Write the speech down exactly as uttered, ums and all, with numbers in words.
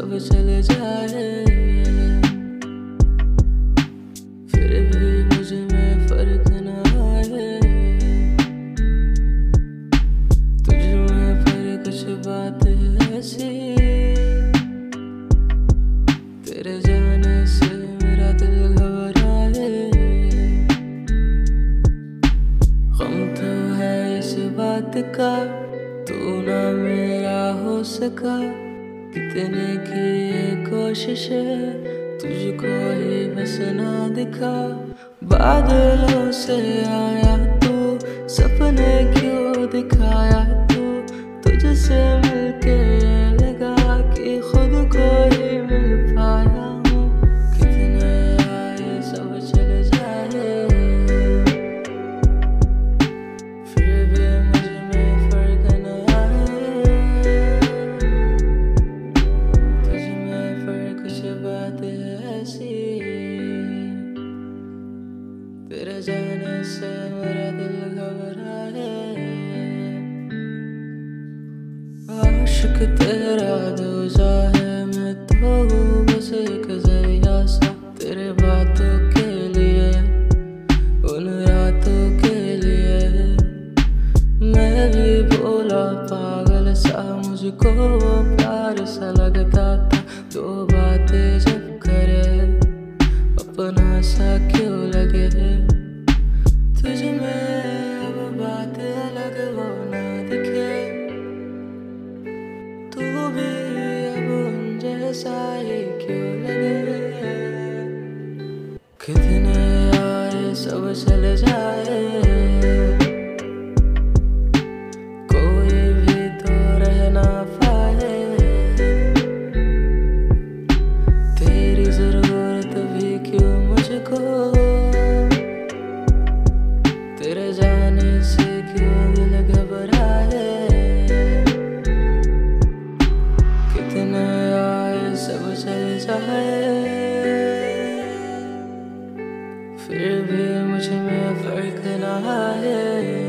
सब चले जाए, फिर भी मुझ में फर्क न आए। तुझ में पर कुछ बात ऐसी, तेरे जाने से मेरा दिल घबराए। गम तो है इस बात का, तू ना मेरा हो सका। कितने की ये कोशिशें, तुझको ही बस ना दिखा। बादलों से आया तू, सपने क्यों दिखाया तू। तुझसे मिलके ये लगा कि खुद को ही मिल पाया हूँ। कितने आए सब चले जाए, फिर भी मुझ में फर्क न आए। तुझ में पर कुछ बात ऐसी, तेरे जाने से मेरा दिल घबराए। आशिक तेरा दूजा है, मैं तो हूँ बस एक जरिया सा तेरे बातों के लिए, उन रातों के लिए। मैं भी भोला पागल सा, मुझको वो प्यार सा लगता था। दो बातें जब करे, अपना सा क्यों लगे। तुझ में अब बात अलग वो ना दिखे, तू भी अब उन जैसा ही क्यों लगे। कितने आए सब चले जाए, कोई भी तो रह ना पाए। तेरी जरूरत भी क्यों मुझको, तेरे जाने से क्यों दिल घबराए। कितने आए सब चले जाए, फिर भी मुझ में फर्क न आए।